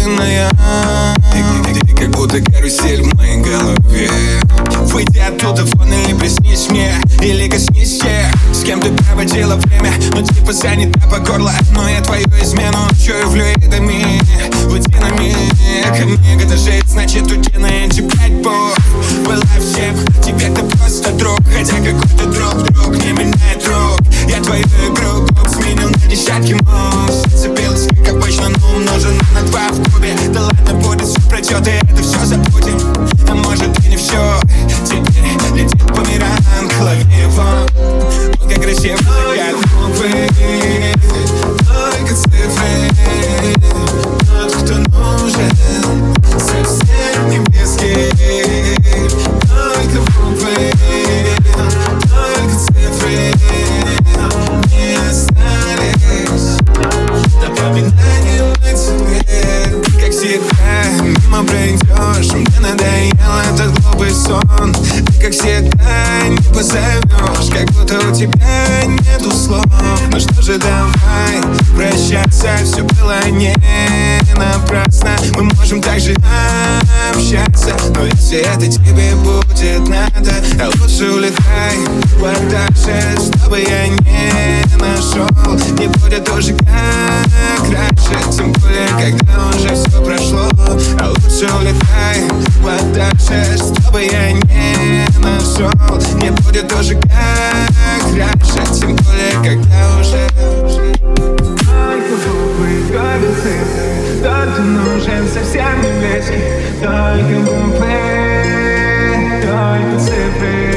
медленная. Ты как будто карусель в моей голове. Выйди оттуда вон или приснись мне, или коснись тех, с кем ты проводила время. Но типа занята по горло, но я твою измену чую флюидами, латинами. Книга дожить, значит уйти тебя Бог. Была всем, теперь ты просто друг, хотя какой-то друг не меняет друг. Я твою игру сменил на десятки мов. Зацепилась, как обычно, но умножено на 2 в кубе. Да ладно, будет, все пройдет, и это все забудем. А может и не все. Теперь летит бумеранг, лови его. Он как красиво, как буквы, только цифры. Тот, кто нужен, совсем небеский. Только буквы, только цифры. Не остались напоминанием о тебе. Как всегда, мимо пройдешь, мне надоел этот глупый сон. Ты как всегда не позовешь, как будто у тебя нету слов. Ну что же, давай прощаться, все было не напрасно. Мы можем также общаться, но если это тебе будет надо, а лучше улетай подальше, чтобы я не нашел. Не будет уже как раньше, тем более, когда уже все прошло. А лучше улетай подальше, чтобы я не нашел. Не будет уже как раньше, тем более, когда уже. Только буквы, только цифры, тот, кто нужен, совсем не близкий. Только буквы, только цифры.